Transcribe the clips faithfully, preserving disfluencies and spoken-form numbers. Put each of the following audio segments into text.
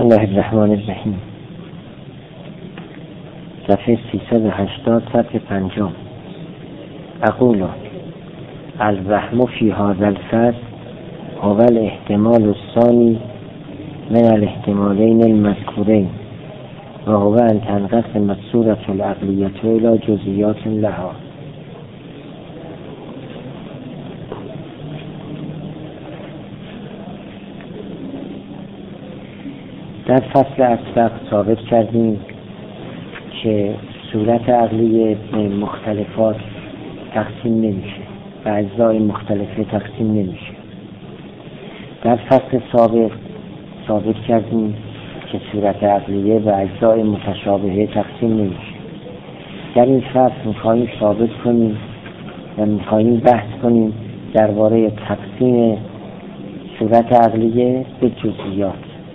الله الرحمن الرحیم. صفحه سیصد و هشتاد صفحه پنجم. اقول الوهم فی هذا الفصل هو الاحتمال الثانی من الاحتمالین المذکورین و هو ان تنقسم الصورة العقلیة الی جزئیات لها. در فصل اسبق ثابت کردیم که صورت عقلیه به مختلفات تقسیم نمیشه و اجزای مختلفه تقسیم نمیشه. در فصل سابق ثابت کردیم که صورت عقلیه و اجزای متشابهه تقسیم نمیشه. در این فصل میخواییم ثابت کنیم و میخواییم بحث کنیم درباره تقسیم صورت عقلیه به جزئیات.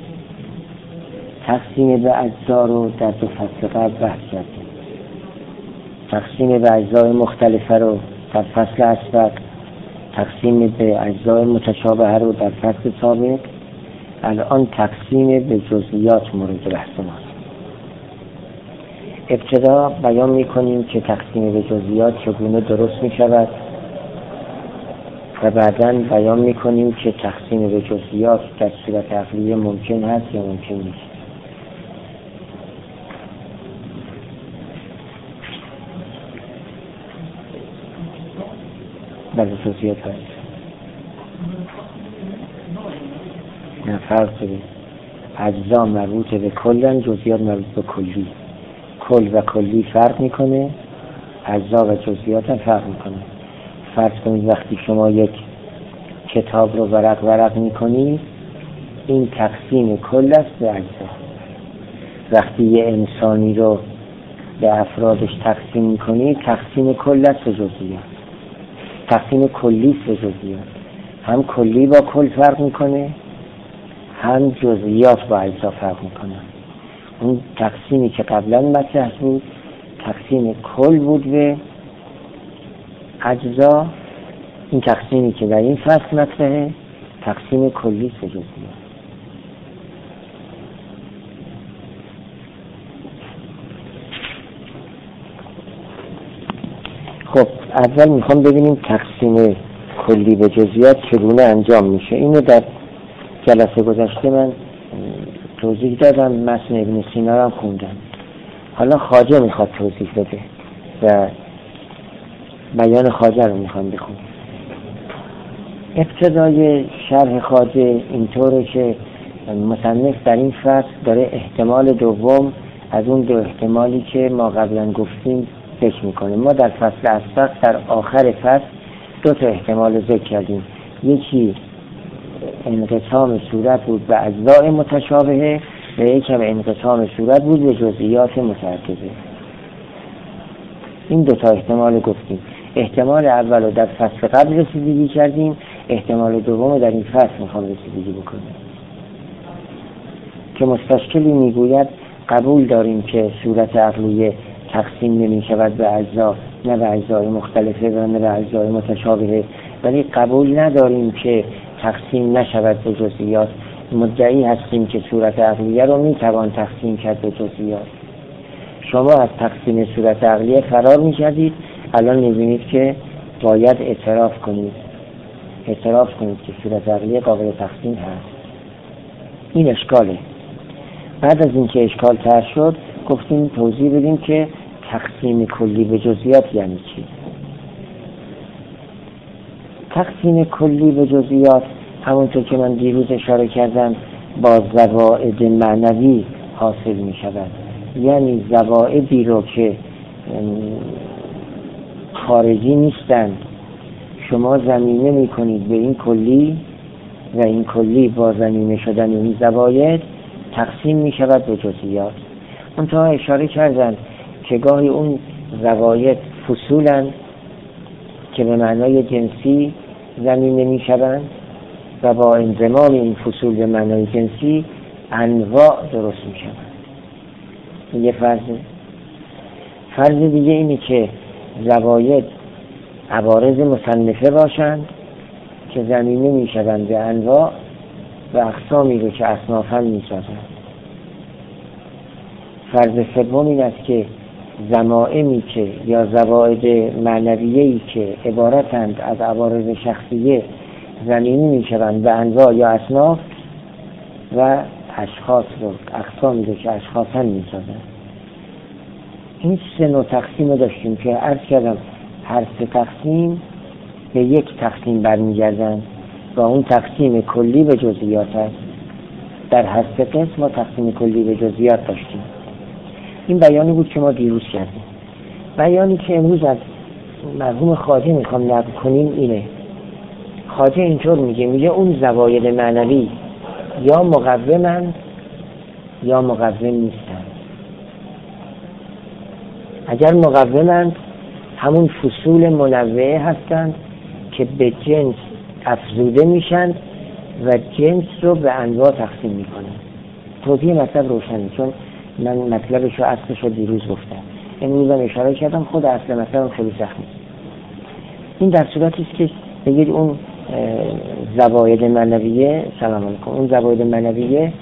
تقسیم به اجزا رو در دو فصل قبل بحث کردیم. تقسیم به اجزای مختلفه رو در فصل اسبق، تقسیم به اجزای متشابهه رو در فصل سابق. الان تقسیم به جزئیات مورد بحث ماست. ابتدا بیان میکنیم که تقسیم به جزئیات چگونه درست میشود و بعداً بیان میکنیم که تقسیم به جزئیات در صورت عقلیه ممکن هست یا ممکن نیست. بله جزئیات هست. نه فرق داره. اجزا مربوط به کلن، جزئیات مربوط به کلی. کل و کلی فرق میکنه، اجزا و جزئیات هم فرق میکنه. فرض کنید وقتی شما یک کتاب رو ورق ورق میکنید، این تقسیم کل است به اجزا. وقتی یه انسانی رو به افرادش تقسیم میکنید، تقسیم کل است به جزئیات. تقسیم کلی است به جزئیات. هم کلی با کل فرق میکنه، هم جزئیات با اجزا فرق میکنه. اون تقسیمی که قبلا مطرح بود تقسیم کل بود به اجزا. این تقسیمی که در این فصل مطرحه تقسیم کلی است به جزئیات. خب اول میخوام ببینیم تقسیم کلی به جزئیات چگونه انجام میشه. اینو در جلسه گذشته من توضیح دادم، متن ابن سینا رو هم خوندم. حالا خواجه میخواد توضیح بده و بیان خواجه رو میخوام بخونم. ابتدای شرح خواجه اینطوره که مصنف در این فصل داره احتمال دوم از اون دو احتمالی که ما قبلا گفتیم ذکر میکنه. ما در فصل اسبق در آخر فصل دو تا احتمال ذکر کردیم. یکی انقسام صورت بود به اجزای متشابهه و یکی به انقسام صورت بود به جزئیات متعدده. این دو تا احتمال گفتیم. احتمال اول رو در فصل قبل رسیدگی کردیم، احتمال دوم در این فصل میخوام رسیدگی بکنیم که مستشکلی میگوید قبول داریم که صورت عقلیه تقسیم نمی شود به اجزا، نه به اجزای مختلفه و نه به اجزای متشابهه، ولی قبول نداریم که تقسیم نشود به جزئیات. مدعی هستیم که صورت عقلیه رو میتوان تقسیم کرد به جزئیات. شما از تقسیم صورت عقلیه فرار میکردید، الان میبینید که باید اعتراف کنید اعتراف کنید که صورت عقلیه قابل تقسیم هست. این اشکاله. بعد از اینکه اشکال طرح شد گفتیم توضیح بدیم که تقسیم کلی به جزئیات یعنی چی. تقسیم کلی به جزئیات همونطور که من دیروز اشاره کردم با زوائد معنوی حاصل می شود. یعنی زوائدی رو که خارجی نیستند شما زمینه می کنید به این کلی و این کلی با زمینه شدن این زواید تقسیم می شود به جزئیات. منتها اشاره کردن که گاهی اون زواید فصولن که به معنای جنسی زمینه می شوند و با انضمام این فصول به معنای جنسی انواع درست می شوند. یه فرضه. فرض دیگه اینه که زواید عوارض مصنفه باشند که زمینه می شوند به انواع و اقسامی رو که اصنافاً می سازند. فرض سوم این است که ضمائمی که یا زواید معنویه‌ای که عبارتند از عوارض شخصیه زمینی میشوند به انواع یا اصناف و اشخاص رو اقسامی رو که اشخاصا میسازند. این سه نوع تقسیم رو داشتیم که عرض کردم هر سه تقسیم به یک تقسیم برمیگردند و اون تقسیم کلی به جزئیات است. در هر سه قسم ما تقسیم کلی به جزئیات داشتیم. این بیانی بود که ما دیروز کردیم. بیانی که امروز از مرحوم خواجه میخوام نقل کنیم اینه. خواجه اینطور میگه میگه اون زواید معنوی یا مقومند یا مقوم نیستند. اگر مقومند همون فصول منوعه هستند که به جنس افزوده میشن و جنس رو به انواع تقسیم میکنن. توضیح مطلب روشنه چون من مطلبش رو اصلش رو دیروز گفتم. امروز هم اشاره کردم خود اصل مطلب خیلی سخت نیست. این در صورتی است که بگید اون زواید معنویه سلام علیکم اون زواید معنویه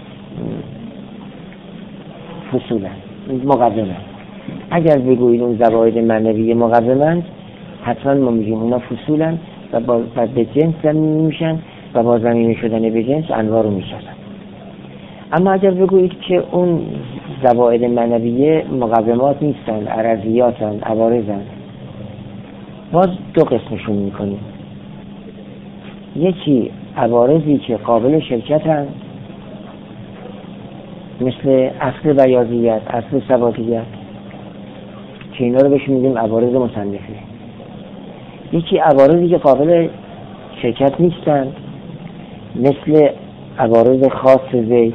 فصولن مقومن. اگر بگویید اون زواید معنویه مقومن حتما ما میگیم اونا فصولن و با به جنس زمینی میشن و با زمینی شدن به جنس انواع رو میسازن. اما اگر بگویید که اون زواید معنویه مقومات نیستن، عرضیاتن، عوارضن، باز دو قسمشون میکنیم. یکی عوارضی که قابل شرکتن مثل اصل بیاضیت، اصل ثباتیت که اینا رو بهشون میگیم عوارض مصنفه. یکی عوارضی که قابل شرکت نیستن مثل عوارض خاص زید،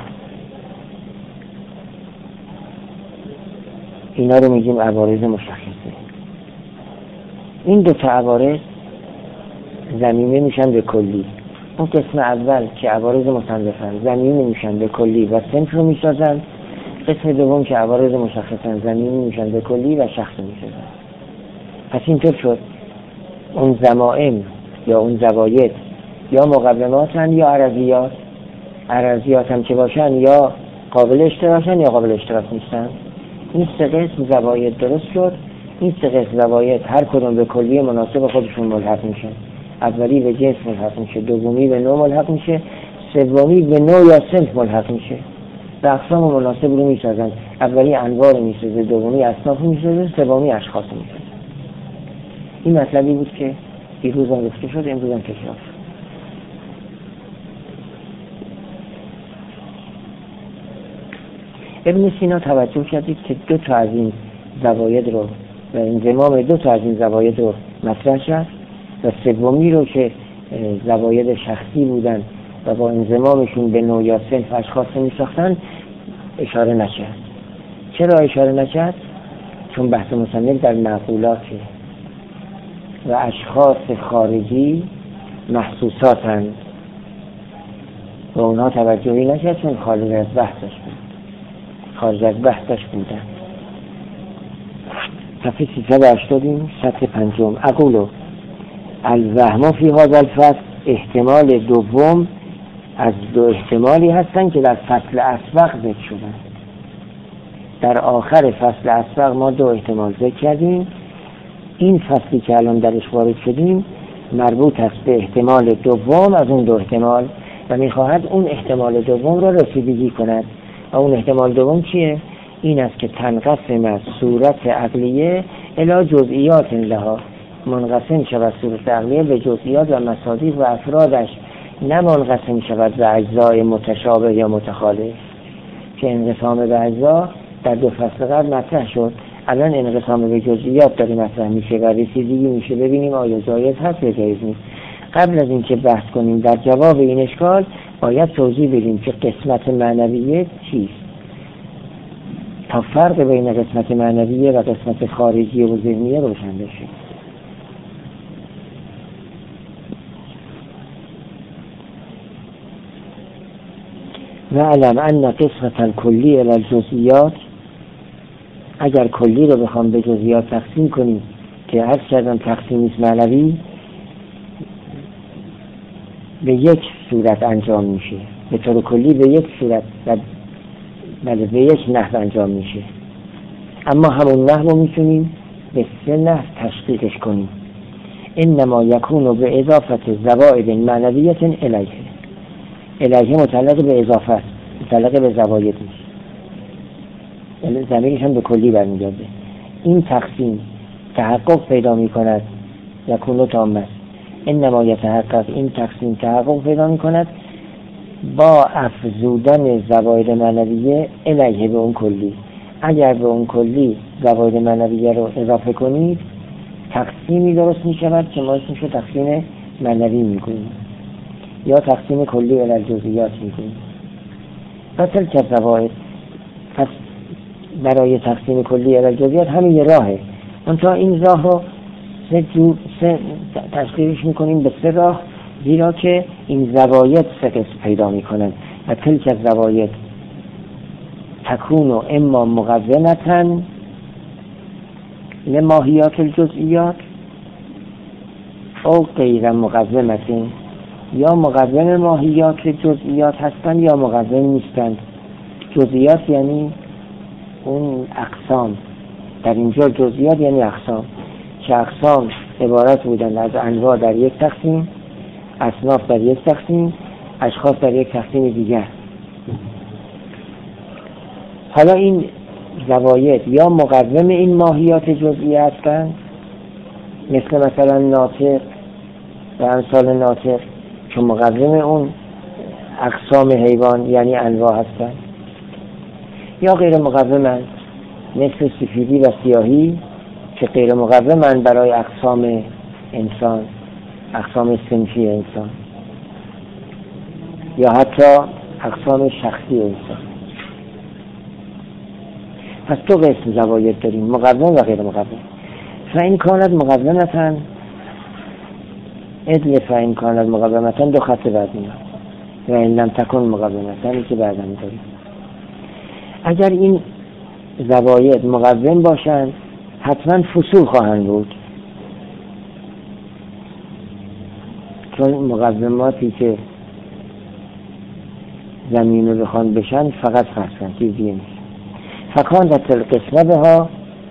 اینا رو میگیم عوارض مشخصه. این دو تا عوارض زمینه میشن به کلی. اون قسم اول که عوارض مصنفن زمینه میشن به کلی و صنف رو میسازن. قسم دوم که عوارض مشخصن زمینه میشن به کلی و شخص رو میسازن. پس اینطور شد اون ضمائم یا اون زواید یا مقوماتن یا عرضیات. عرضیات هم که باشن یا قابل اشتراکن یا قابل اشتراک نیستن. این سه قسم زواید درست شد. این سه قسم زواید هر کدوم به کلی مناسب خودشون ملحق میشن. اولی به جنس ملحق میشه، دومی به نوع ملحق میشه، سومی به نوع یا صنف ملحق میشه. به اقسام مناسب رو میسازن. اولی انواع رو میسازه، دومی اصناف رو میسازه، سومی اشخاص رو میسازه. این مطلبی بود که دیروز هم گفته شد، امروز هم تکرار شد. ابن سینا توجه کردید که دو تا از این زواید رو و انضمام دو تا از این زواید رو مطرح شد و سومی رو که زواید شخصی بودن و با انضمامشون به نوع یا صنف اشخاص رو میساختن اشاره نکرد. چرا اشاره نکرد؟ چون بحث مصنف در معقولاته و اشخاص خارجی محسوساتند و اونها توجهی نکرد چون خارج از بحثش بود خارج از بحثش بودن. صفحه سیصد و هشتاد سطر پنجم. اقولو الوهم فی هذا الفصل احتمال دوم از دو احتمالی هستن که در فصل اسبق ذکر شدن. در آخر فصل اسبق ما دو احتمال ذکر کردیم. این فصلی که الان درش وارد شدیم مربوط است به احتمال دوم از اون دو احتمال و میخواهد اون احتمال دوم را رسیدگی کند. و اون احتمال دوم چیه؟ این است که تنقسم از صورت عقلیه الی جزئیات لها، منقسم شود صورت عقلیه به جزئیات و مصادیق و افرادش، نه منقسم شود به اجزای متشابه یا متخالف که انقسام به اجزا در دو فصل قبل مطرح شد. الان انقسام به جزئیات داره مطرح میشه و رسیدگی میشه ببینیم آیا جایز هست یا جایز نیست. قبل از اینکه بحث کنیم در جواب این اشکال باید توضیح بدیم که قسمت معنویه چیست تا فرق بین قسمت معنویه و قسمت خارجی و ذهنیه روشن بشه. و علم ان قسمت الکلی الی الجزئیات، اگر کلی رو بخوام به جزئیات تقسیم کنیم که عرض کردم تقسیم نیست معنوی، به یک صورت انجام میشه، به طور کلی به یک صورت و بله به یک نحو انجام میشه. اما همون نحو میتونیم به سه نحو تشقیقش کنیم. انما یکون به اضافت زوائد معنویت الیه. الیه متعلق به اضافه است، متعلق به زواید نیست، یعنی ضمیرش هم به کلی برمیگرده. این تقسیم تحقق پیدا میکند، یکون تام است. انما یتحقق، این تقسیم تحقق پیدا میکند با افزودن زواید معنویه الیه به اون کلی. اگر به اون کلی زواید معنویه رو اضافه کنید تقسیمی درست می شود که ما اسمش رو تقسیم معنوی می کنیم یا تقسیم کلی الی الجزئیات می کنیم. و تلک الزواید، پس برای تقسیم کلی الی الجزئیات همین یه راهه. منتها این راه رو سه جو سه تشکیلش می کنیم به سه راه، زیرا که این زواید سه قسم پیدا می کنند. و تلک الزواید تکون اما مقومتن لماهیات الجزئیات او غیر مقومتن، یا مقوم ماهیات جزئیات هستند یا مقوم نیستند. جزئیات یعنی اون اقسام، در اینجا جزئیات یعنی اقسام، که اقسام عبارت بودند از انواع در یک تقسیم، اصناف در یک تقسیم، اشخاص در یک تقسیم دیگر. حالا این زواید یا مقوم این ماهیات جزئی هستند، مثل مثلا ناطق و امثال ناطق که مقوم اون اقسام حیوان یعنی انواع هستند، یا غیر مقومند مثل سفیدی و سیاهی که غیر مقومند برای اقسام انسان، اقسام صنفی انسان، یا حتی اقسام شخصی انسان. پس دو قسم زواید داریم، مقوم و غیر مقوم. فإن کانت مقومتن ادل فإن کانت مقومتن دو خط بعد میاد و این لم تکن مقومتن که بعدا داریم. اگر این زواید مقوم باشند حتما فصول خواهند بود، چون مقوماتی که زمین رو بخوان بشن فقط فرسن، چیزی نیست. فکانت القسمه بها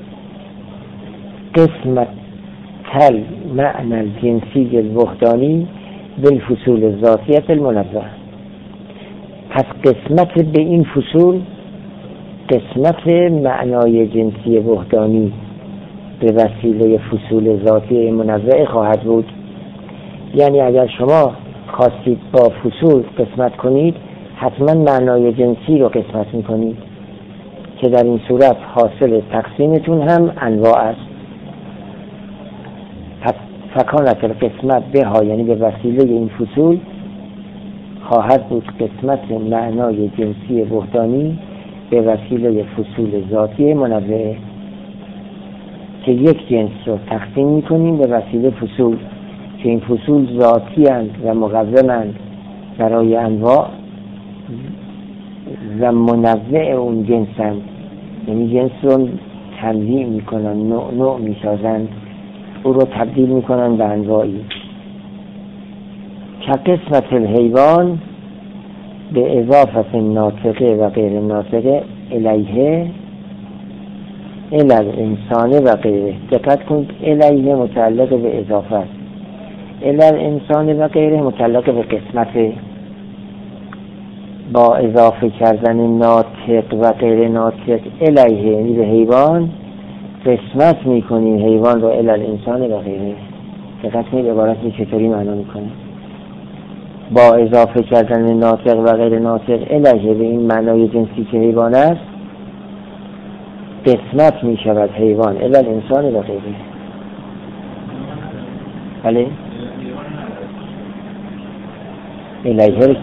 قسمت تل معنی الجنسی الوحدانی بالفصول الذاتیت المنوعه. پس قسمت به این فصول قسمت معنای جنسی وحدانی به وسیله فصول ذاتی منوعه خواهد بود. یعنی اگر شما خواستید با فصول قسمت کنید حتما معنای جنسی رو قسمت میکنید که در این صورت حاصل تقسیمتون هم انواع است. پس فکانت القسمت بها یعنی به وسیله این فصول خواهد بود قسمت معنای جنسی وحدانی به وسیله فصول ذاتی منوعه که یک جنس رو تقسیم میکنیم به وسیله فصول که این فصول ذاتی اند و مقومند برای انواع و منوع اون جنسند، یعنی جنس رو تنویع میکنن، نوع نوع میسازند، او رو تبدیل میکنن به انواعی. که قسمت الحیوان به اضافت ناطقه و غیر ناطقه الیه الال انسان و غیره. دقت کنید، الیه متعلق به اضافه است، الال انسان و غیره متعلق به قسمت. با اضافه کردن ناطق و غیر ناطق الیه یعنی به حیوان قسمت میکنیم حیوان رو الال انسان و غیره. دقت کنید عبارتی چطوری معنا میکنه. با اضافه کردن ناطق و غیر ناطق الیه به این معنای جنسی که حیوان است قسمت میشود حیوان الال انسان و غیره. بله الیه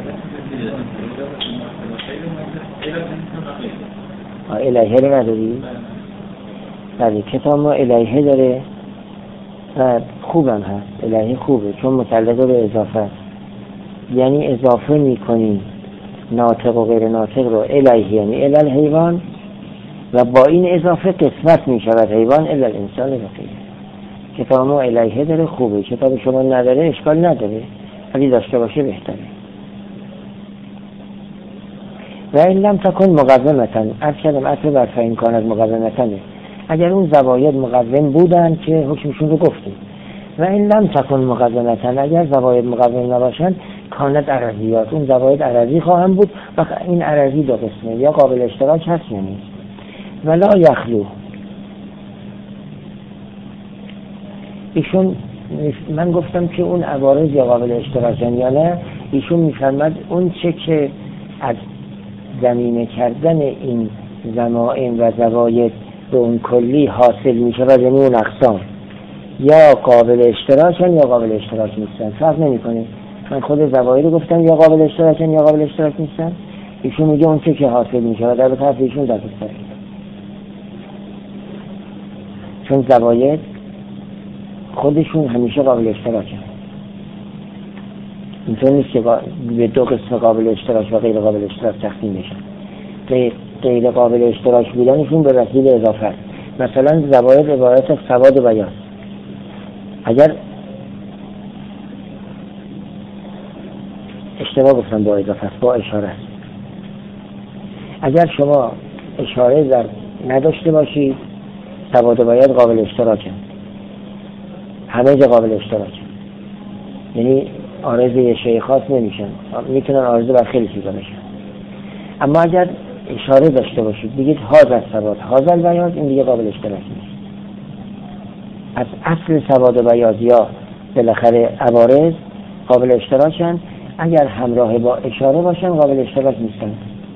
الیه رو نداری؟ بله کتاب ما الیه داره و خوبم هست، الیه خوبه چون متعلق به اضافه است. یعنی اضافه میکنیم ناطق و غیر ناطق رو الیه یعنی الال حیوان و با این اضافه قسمت میشود حیوان الال انسان و غیره. کتاب ما الیه داره خوبه، کتاب شما نداره اشکال نداره ولی داشته باشه بهتره. و این لم تکن مقومتن، از کلم اصل بر فین کانت مقومتنه، اگر اون زواید مقوم بودن که حکمشون رو گفتیم. و این لم تکن مقومتن، اگر زواید مقوم نباشن کانت عرضیات، اون زواید عرضی خواهم بود و این عرضی دو قسمه، یا قابل اشتراک هست یا نیست. ولا یخلو، ایشون من گفتم که اون عوارض یا قابل اشتراکن یا نه، ایشون میفرماد اون چه که از زمینه کردن این ضمائم و زواید به اون کلی حاصل میشه و یعنی اون اقسام یا قابل اشتراکن یا قابل اشتراک نیستن، فرق نمیکنه. من خود زواید رو گفتم یا قابل اشتراکن یا قابل اشتراک نیستن، ایشون میگه اون چه که حاصل میشه و در طرف ایشون در بستر، چون زواید خودشون همیشه قابل اشتراکن. اینطور نیست که به دو قسم قابل اشتراک و غیر قابل اشتراک تقسیم میشن. غیر قابل اشتراک بودنشون به وسیله اضافه است. مثلا زواید عبارت از سواد و بیاض، اگر اشتباه گفتم با اضافه است، با اشاره است. اگر شما اشاره در نداشته باشید سواد و بیاض قابل اشتراکن، همه جا قابل اشتراکن، یعنی عارضه یه شیء خاص نمیشن، میتونن عارضه بر خیلی چیزا بشن. اما اگر اشاره داشته باشید بگید هاذا السواد هاذا البیاض، این دیگه قابل اشتراک نیست. از اصل سواد و بیاض یا بالاخره عوارض قابل اشتراکن، اگر همراه با اشاره باشن قابل اشتراک نیستن.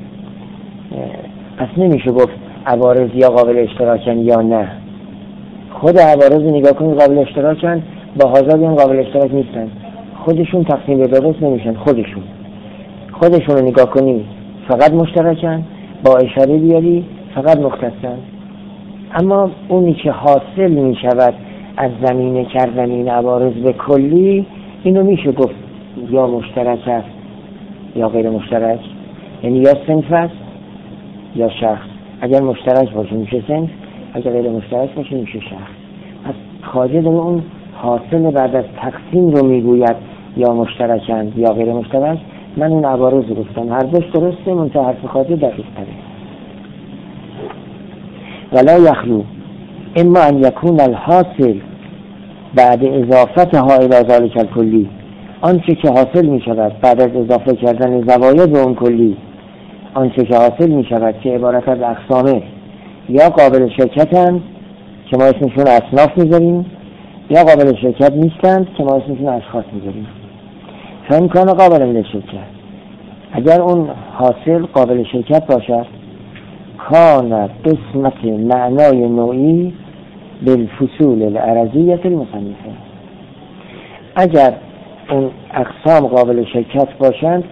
پس نمیشه گفت عوارض یا قابل اشتراکن یا نه. خود عوارض نگاه کنید قابل اشتراکن، با هاذا بیان قابل اشتراک نیستن، خودشون تقسیم به دو قسم نمیشن، خودشون خودشون رو نگاه کنی فقط مشترکن، با اشاره بیاری فقط مختصن. اما اونی که حاصل میشود از زمینه کردن این عوارض به کلی، اینو میشه گفت یا مشترک است یا غیر مشترک، یعنی یا صنف است یا شخص. اگر مشترک باشه میشه صنف، اگر غیر مشترک باشه میشه شخص. پس خواجه داره اون حاصل بعد از تقسیم رو میگوید یا مشترکند یا غیر مشترک. من اون عوارض رو گفتم، هر دوش درسته، منتها حرف خواجه دقیق تره. ولا یخلو اما ان یکون الحاصل بعد اضافتها الی ذلک الکلی، آنچه که حاصل می شود بعد از اضافه کردن زواید به اون کلی، آنچه که حاصل می شود که عبارت از اقسامه یا قابل شرکتند که ما اسمشون اصناف میذاریم، یا قابل شرکت نیستند که ما اسمشون اشخاص میذاریم. فان کان قابل للشرکت، اگر اون حاصل قابل شرکت باشد، کان قسمت معنای نوعی بالفصول العرضیه المصنفه، اگر اون اقسام قابل شرکت باشند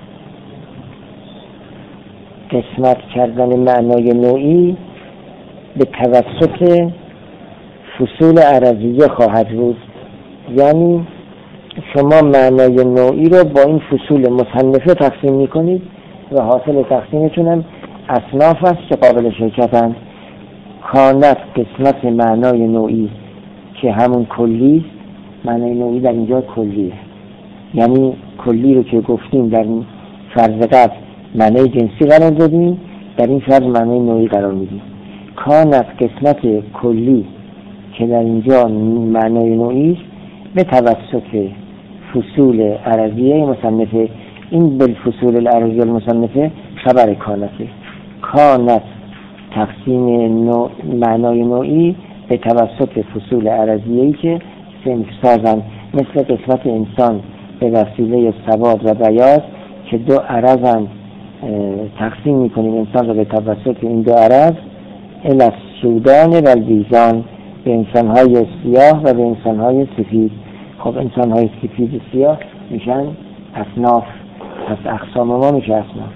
قسمت کردن معنای نوعی به توسط فصول عرضیه خواهد بود. یعنی شما معنای نوعی رو با این فصول مصنفه تقسیم میکنید و حاصل تقسیمتون هم اصناف است که قابل شرکتند. کانت قسمت معنای نوعی که همون کلی، معنای نوعی در اینجا کلیه، یعنی کلی رو که گفتیم در فرض قبل معنای جنسی قرار دادیم، در این فرض معنای نوعی قرار میدیم. کانت قسمت کلی که در اینجا معنای نوعی است به توسط فصول عرضیه مصنفه. این بالفصول العرضیه المصنفه خبر کانته. کانت تقسیم نوع معنای نوعی به توسط فصول عرضیه‌ای که صنف سازن، مثل قسمت انسان به وسیله سواد و بیاض که دو عرضن، تقسیم میکنیم انسان رو به توسط این دو عرض الی السودان و البیضان، به انسان‌های سیاه و به انسان‌های سفید. خب انسان‌های سفید و سیاه میشن اصناف، پس اقسام ما میشه اصناف.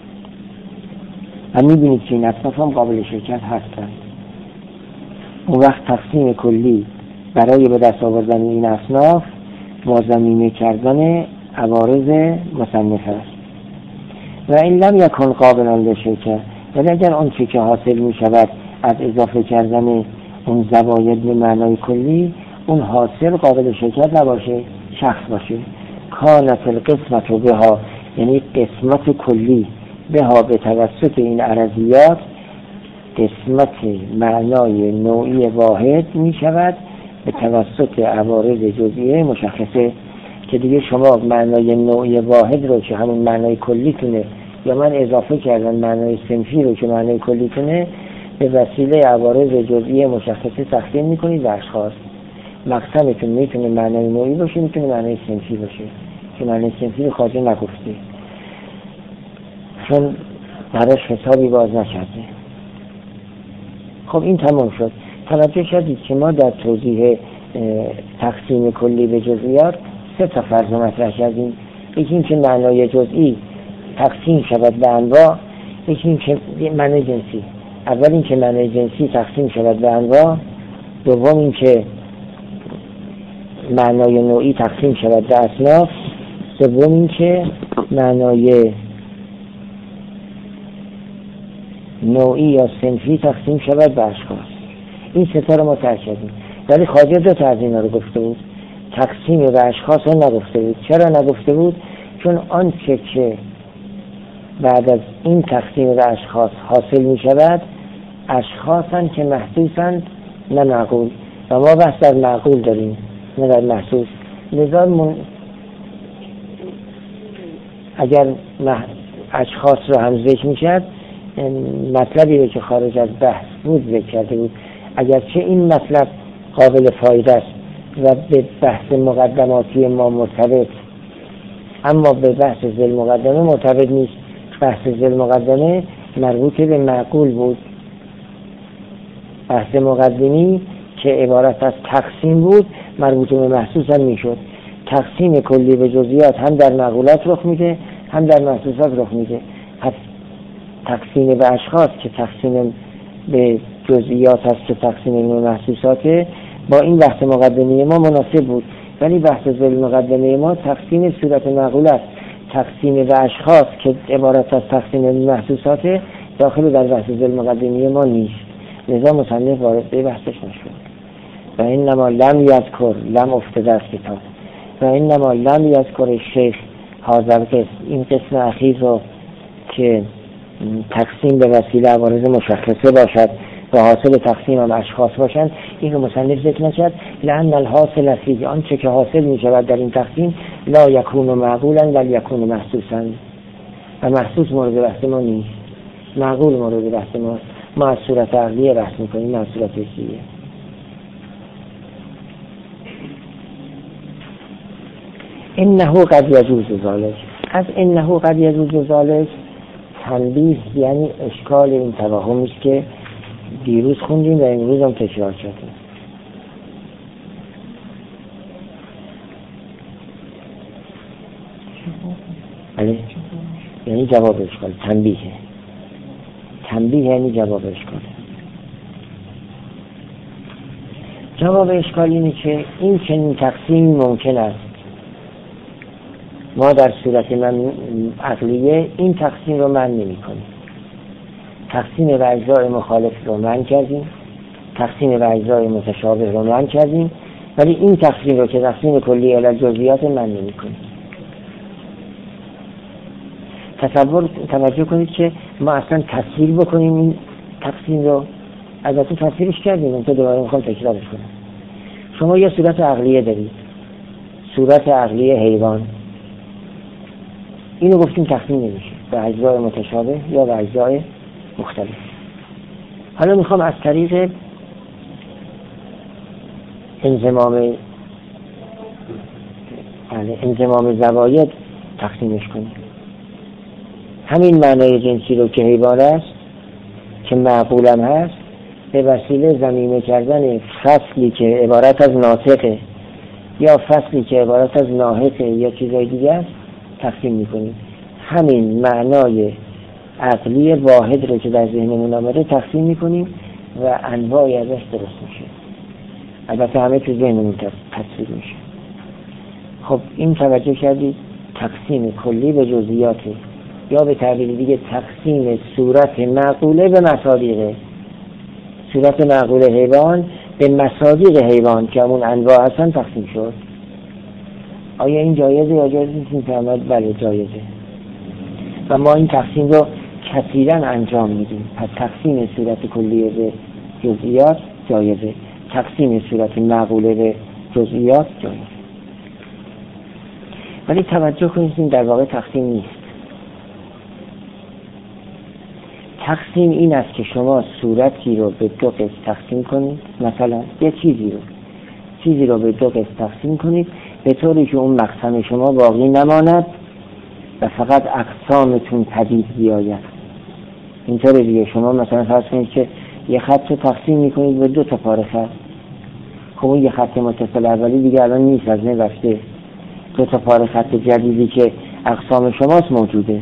هم میبینید که این اصناف هم قابل شرکت هستن. اون وقت تقسیم کلی برای به دست آوردن این اصناف با زمینه کردن عوارض مصنفه است. و این لم یکن قابلا للشرکت، ولی اگر اون چی که حاصل میشود از اضافه کردن اون زواید به معنای کلی، اون حاصل قابل شرکت نباشه، شخص باشه، کانت القسمت بها، یعنی قسمت کلی به ها به توسط این عرضیات قسمت معنای نوعی واحد می شود به توسط عوارض جزئیه مشخصه، که دیگه شما معنای نوعی واحد رو که همون معنای کلیتونه، یا من اضافه کردم معنای صنفی رو که معنای کلیتونه، به وسیله عوارض جزئیه مشخصه تقسیم میکنید به اشخاص. مقسمتون میتونه معنای نوعی باشه، میتونه معنای صنفی باشه، که معنای صنفی رو خواجه نگفته چون براش حسابی باز نکرده. خب این تمام شد. توجه کردید که ما در توضیح تقسیم کلی به جزئیات سه تا فرض مطرح کردیم. یکی این که معنای جزئی تقسیم شود به انواع، یکی این که معنای جنسی، اول این که معنای جنسی تقسیم شود به انواع، دوم این که معنای نوعی تقسیم شود به اصناف، سوم این که معنای نوعی یا صنفی تقسیم شود به اشخاص. این سه تا رو ما ترک کردیم، ولی خواجه دو تا از اینا رو گفته بود، تقسیم به اشخاص رو نگفته بود. چرا نگفته بود؟ چون آنچه که بعد از این تقسیم به اشخاص حاصل می شود اشخاصن که محسوسند نه معقول، و ما بحث در معقول داریم نه در محسوس. لذا من... اگر مح... اشخاص رو هم ذکر می شد مطلبی رو که خارج از بحث بود ذکر کرده بود، اگرچه این مطلب قابل فایده است و به بحث مقدماتی ما مرتبط، اما به بحث ذیل مقدمه مرتبط نیست. بحث ذیل مقدمه مربوط به معقول بود، بحث مقدمی که عبارت از تقسیم بود مربوط به محسوس هم میشد. تقسیم کلی به جزئیات هم در معقولات رخ میده هم در محسوسات رخ میده. تقسیم به اشخاص که تقسیم به جزئیات هست که تقسیم به محسوساته با این بحث مقدمی ما مناسب بود، ولی بحث ذیل مقدمه ما تقسیم صورت معقول است. تقسیم به اشخاص که عبارت از تقسیم به محسوساته داخل در بحث ذیل مقدمه ما نیست، لذا مصنف وارد به بحثش نشد. و اینما لم یذکر لم افتاده از کتاب و اینما لم یذکر شیخ حاضر قسم، این قسم اخیر رو که تقسیم به وسیله عوارض مشخصه باشد و حاصل تقسیم هم اشخاص باشند، این رو مصنف ذکر نکرد. لأن الحاصل فیه، آنچه که حاصل می شود در این تقسیم، لا یکون معقولا بل یکون محسوسا، و محسوس مورد بحث ما نیست، معقول مورد بحث ما. ما از صورت عقلیه بحث می کنیم، از صورت حسیه. انه قد یجوز ذلک، از انه قد یجوز ذلک تنبیه یعنی اشکال این توهمی است که دیروز خوندیم و امروز هم تکرار شده. بله، یعنی جواب اشکال. تنبیه تنبیه یعنی جواب اشکال. جواب اشکال اینه که این چنین تقسیم ممکن است. ما در صورت من عقلیه این تقسیم رو من نمی کنیم. تقسیم به اجزای مخالف رو من کردیم، تقسیم به اجزای متشابه رو من کردیم، ولی این تقسیم رو که تقسیم کلی الی جزئیات من نمی کنیم. تصور توجه کنید که ما اصلا تفسیر بکنیم این تقسیم رو، البته تفسیرش کردیم، اون تو دوباره میخوام تکرارش کنم. شما یه صورت عقلیه دارید، صورت عقلیه حیوان، اینو گفتیم تقسیم نمیشه به اجزای متشابه یا به اجزای مختلف. حالا میخوام از طریق انضمام انضمام زواید تقسیمش کنیم. همین معنای جنسی رو که حیوان است که معقولم هست، به وسیله ضمیمه کردن فصلی که عبارت از ناطقه یا فصلی که عبارت از ناحقه یا چیزای دیگه است تقسیم میکنیم. همین معنای عقلی واحد رو که در ذهنمون آمده تقسیم میکنیم و انواعی ازش درست میشه. البته همه تو ذهنمون تصویر میشه. خب این توجه کردید تقسیم کلی به جزئیاته، یا به تعبیر دیگه تقسیم صورت معقوله به مصادیقه. صورت معقوله حیوان به مصادیق حیوان که همون انواع هستن تقسیم شد. آیا این جایزه یا جایزه نیست؟ میفهمد بله جایزه. و ما این تقسیم رو کثیراً انجام میدیم. پس تقسیم صورت کلیه به جزئیات جایزه، تقسیم صورت معقوله به جزئیات جایزه. ولی توجه کنید این در واقع تقسیم نیست. تقسیم این است که شما صورتی رو به دو قسم تقسیم کنید، مثلا یه چیزی رو چیزی رو به دو قسم تقسیم کنید به طوری که اون مقسم شما باقی نماند و فقط اقسامتون پدید بیاید. اینطوری دیگه شما مثلا فرض کنید که یه خط رو تقسیم میکنید به دو تا پاره خط. خب اون یه خط متصل اولی دیگه الان نیست، از بین رفته. دو تا پاره خط جدیدی که اقسام شماست موجوده.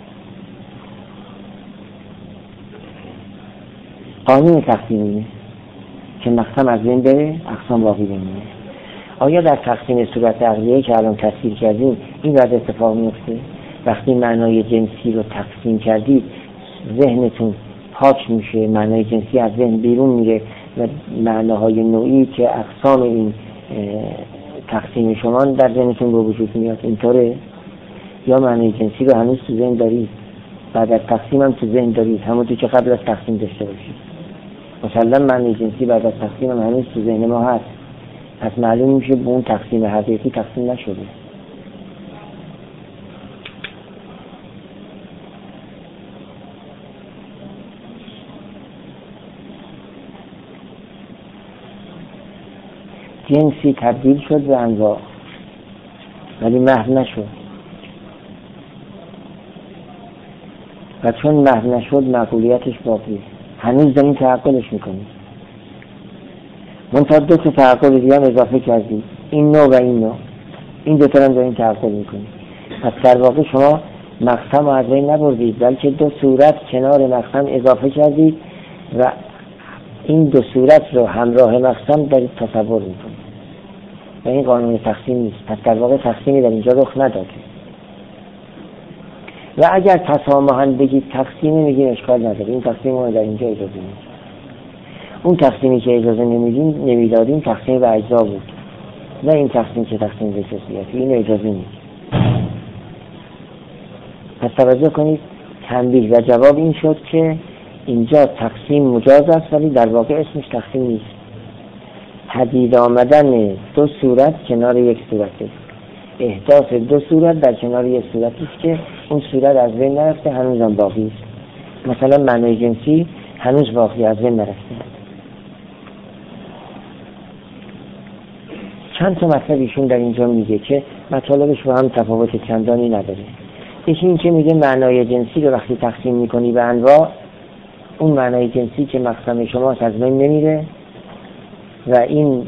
قانون تقسیم اینه که مقسم از بین بره، اقسام باقی بمونه. آیا در تقسیم صورت عقلیه که الان تصویر کردیم این وضع اتفاق میفته؟ وقتی معنای جنسی رو تقسیم کردید ذهنتون پاک میشه، معنای جنسی از ذهن بیرون میره و معناهای نوعی که اقسام این تقسیم شما در ذهنتون به وجود میاد. اینطوره؟ یا معنای جنسی رو هنوز تو ذهن دارید، بعد از تقسیم هم تو ذهن دارید، همونطور که قبل از تقسیم داشته باشید. مثلا معنای جنسی بعد از تقسیم هم هنوز تو ذهن ما هست، پس معلوم میشه به اون تقسیم حقیقی تقسیم نشده. جنسی تبدیل شد به انواع ولی محو نشد، و چون محو نشد معقولیتش باقیه. هنوز داریم تعقلش میکنیم، منتها دو تا تعقل دیگه هم اضافه کردیم، این نوع و این نوع، این دو تا هم داریم تعقل میکنیم. پس در واقع شما مقسم از بین نبردید، بلکه دو صورت کنار مقسم اضافه کردید و این دو صورت رو همراه مقسم دارید تصور میکنید و این قانون تقسیم نیست. پس در واقع تقسیمی در اینجا رخ نداده. و اگر تسامحاً بگید تقسیمی، میگیم اشکال نداره، این تقسیم رو در اینجا اجازه میدیم. اون تقسیمی که اجازه نمیدیم نمیدادیم تقسیم به اجزا بود، نه این تقسیم که تقسیم به جزئیاتی، این اجازه میدیم. پس توجه کنید، تنبیه و جواب این شد که اینجا تقسیم مجاز است ولی در واقع اسمش تقسیم نیست. پدید آمدن دو صورت کنار یک صورته، احداث دو صورت در کنار یک صورتی است که اون صورت از بین نرفته، هنوز هم باقی است. مثلا معنای جنسی هنوز باقی، از بین نرفته. چند تا مطلب ایشون در اینجا میگه که مطالبش با هم تفاوت چندانی نداره. یکی این که میگه معنای جنسی رو وقتی تقسیم میکنی به انواع، اون معنای جنسی که مقسم شما از بین نمیره و این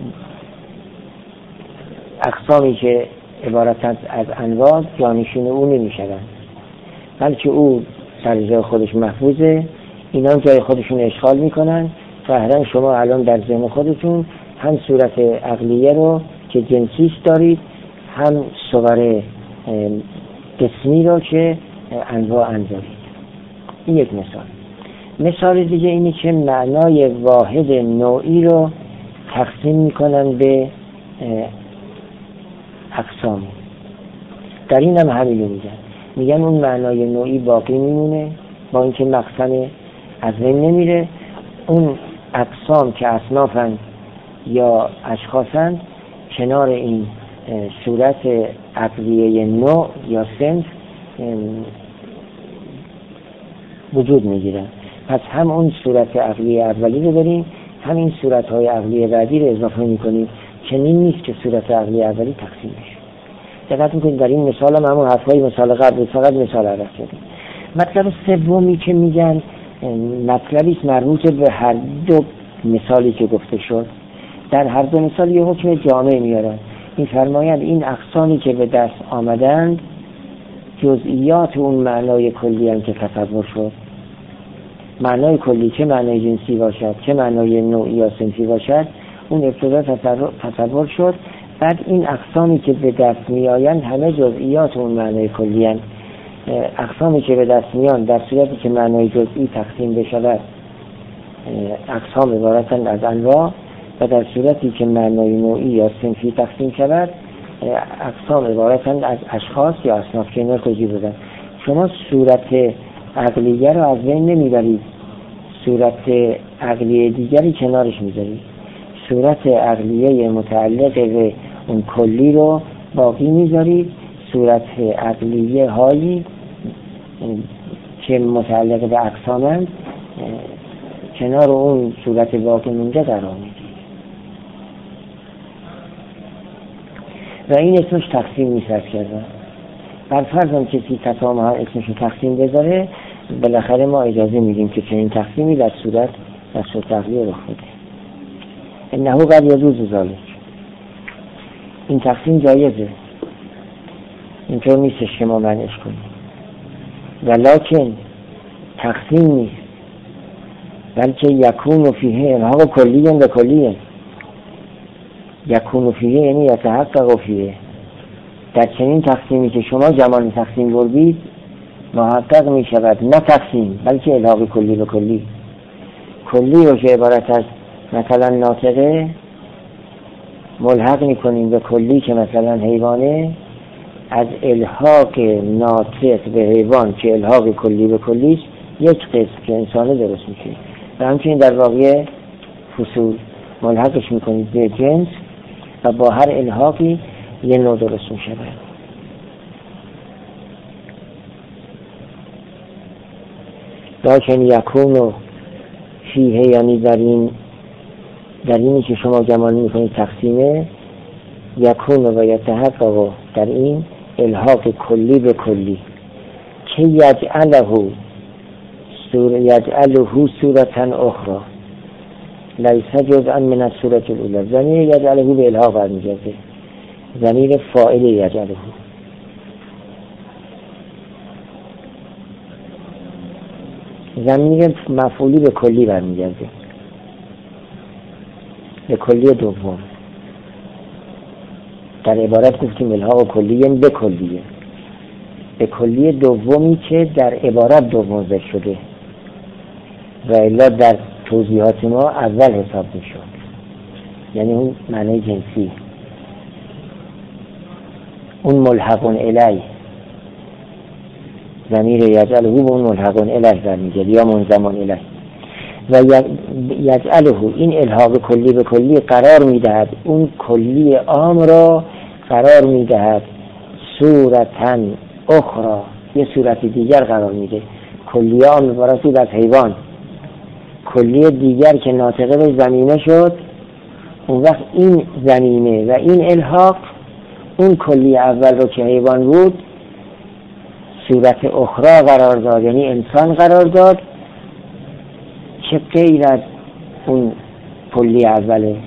اقسامی که عبارت از انواع جانشین او نمیشدن، بلکه او سر جای خودش محفوظه، اینا جای خودشون اشغال میکنن. ظاهرا شما الان در ذهن خودتون هم صورت عقلیه رو که جنسیش دارید، هم صور قسمی رو که انواع دارید. این یک مثال. مثال دیگه اینه که معنای واحد نوعی رو تقسیم میکنن به اقسام. در این هم همین رو میگن، میگن اون معنای نوعی باقی میمونه با اینکه مقسم از بین نمیره. اون اقسام که اصنافن یا اشخاصن کنار این صورت عقلیه نوع یا صنف وجود میگیرن. پس هم اون صورت عقلیه اولی رو داریم، هم این صورت های عقلیه بعدی رو اضافه میکنیم. چنین نیست که صورت عقلیه اولی تقسیم بشه. دقت میکنید در این مثال هم همون حرفای مثال قبل فقط مثال عوض شده. مطلب سومی که میگن مطلبی مربوط به هر دو مثالی که گفته شد. در هر دو مثال یه حکم جامع میارن. این فرمایند این اقسامی که به دست آمدند جزئیات اون معنای کلی هم که تصور شد. معنای کلی چه معنای جنسی باشد چه معنای نوعی یا صنفی باشد، اون ابتدا تصور شد. بعد این اقسامی که به دست میآیند همه جزئیات اون معنای کلی هستند. اقسامی که به دست میان در صورتی که معنای جزئی تقسیم بشود اقسام عبارتند از انواع، و در صورتی که معنای نوعی یا صنفی تقسیم شود اقسام عبارتند از اشخاص یا اصناف که اینا توضیح دادن. شما صورت عقلیه رو از بین نمیبرید، صورت عقلیه دیگری کنارش میذارید. صورت عقلیه متعلق به اون کلی رو باقی میذارید، صورت عقلیه هایی که متعلق به اقسامند کنار اون صورت باقی مونده قرار میدید و این اسمش تقسیم نیست. کردن بر فرض هم کسی تفاهم ها اسمش تقسیم بذاره، بالاخره ما اجازه میدیم که چنین تقسیمی در صورت در صورت عقلیه رخ بده. انه قد یجوز ذلک، این تقسیم جایزه، اینطور نیستش که ما منعش کنیم. ولکن تقسیم نیست، بلکه یکون فیه الحاق کلیه به کلیه. یکون فیه یعنی یتحقق فیه، در چنین تقسیمی که شما جمال تقسیم بردید محقق می شود نه تقسیم بلکه الحاق کلی به کلی. کلی رو که عبارت از مثلا ناطقه ملحق می کنیم به کلی که مثلا حیوانه، از الحاق ناطق به حیوان که الحاق کلی به کلیش یک قسم که انسانه درست میشه و همچنین در واقع فصول ملحقش میکنید به جنس و با هر الحاقی یه نوع درست میشه. لکن یکون فیه یعنی در این در اینی که شما جمال میکنید تقسیمه، یکون و یتحقق در این الحاق کلی به کلی که یجعله سور یجعله صورتا اخرى لیس جزءا من الصورة الاولى. ضمیر یجعله به الحاق برمیگرده، ضمیر فاعل یجعله، ضمیر مفعولی به کلی برمیگرده، به کلی دوم. در عبارت گفتیم الحاق کلیه به کلیه، به کلی دومی که در عبارت دوم ذکر شده و الا در توضیحات ما اول حساب میشد، یعنی اون معنی جنسی، اون ملحق الیه، ضمیر یجعله به اون ملحق الیه برمیگرده یا منضم الیه. و یجعله این الحاق کلی به کلی قرار میدهد اون کلی عام را قرار میدهد صورتا اخرى، یه صورت دیگر قرار میده. کلی عام عبارت از حیوان، کلی دیگر که ناطقه به زمینه شد، اون وقت این زمینه و این الحاق اون کلی اول رو که حیوان بود صورت اخرى قرار داد، یعنی انسان قرار داد که غیر از اون کلی اوله.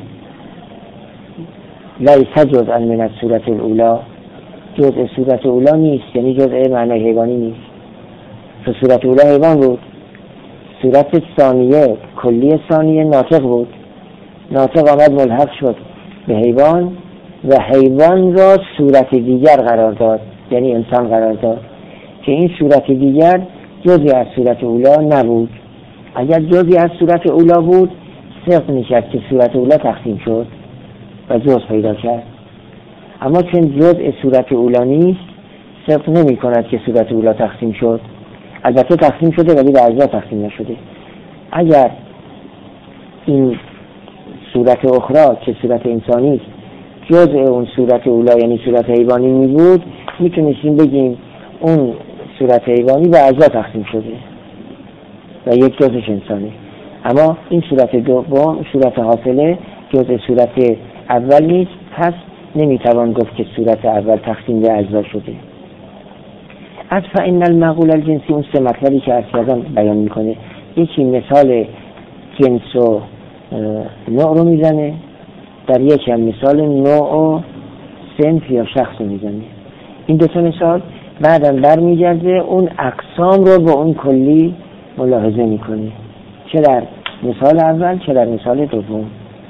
لیس جزءا من الصورة الاولى، جزء صورت اولا نیست، یعنی جزء معنی حیوانی نیست. تو صورت اولا حیوان بود، صورت ثانیه کلی ثانیه ناطق بود، ناطق آمد ملحق شد به حیوان و حیوان را صورت دیگر قرار داد، یعنی انسان قرار داد که این صورت دیگر جزئی از صورت اولا نبود. اگر جزئی از صورت اولا بود صرف میشد که صورت اولا تقسیم شد و جزء پیدا کرد، اما چون جزء صورت اولا نیست صرف نمی کند که صورت اولا تقسیم شد. البته تقسیم شده ولی به اجزا تقسیم نشده. اگر این صورت اخرى که صورت انسانی است جزء اون صورت اولا یعنی صورت حیوانی می بود، میتونستیم بگیم اون صورت حیوانی به اجزا تقسیم شده و یک جزش انسانی. اما این صورت دوم، صورت حاصله، جزء صورت اول نیست، پس نمیتوان گفت که صورت اول تقسیم به اجزا شده. از فإن المعقول الجنسی، اون سه مطلبی که عرض کردم بیان میکنه. یکی مثال جنس و نوع رو میزنه، در یکی هم مثال نوع و صنف یا شخص رو میزنه. این دو تا مثال بعدم برمیگرده اون اقسام رو با اون کلی ملاحظه میکنه، چه در مثال اول چه در مثال دوم.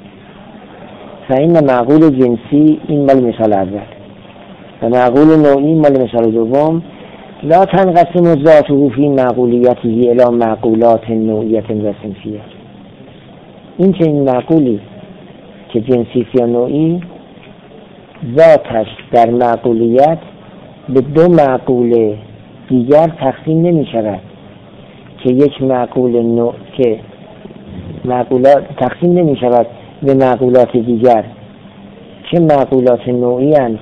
فإن معقول جنسی این مال مثال اول و معقول نوعی مال مثال دوم. لا تنقسم ذاته فی معقولیته الی معقولات نوعیت و صنفیه. این که این معقولی که جنسی یا نوعی ذاتش در معقولیت به دو معقول دیگر تقسیم نمی شود که یک معقول نوع که معقولات تقسیم نمی شود به معقولات دیگر که معقولات نوعی هستند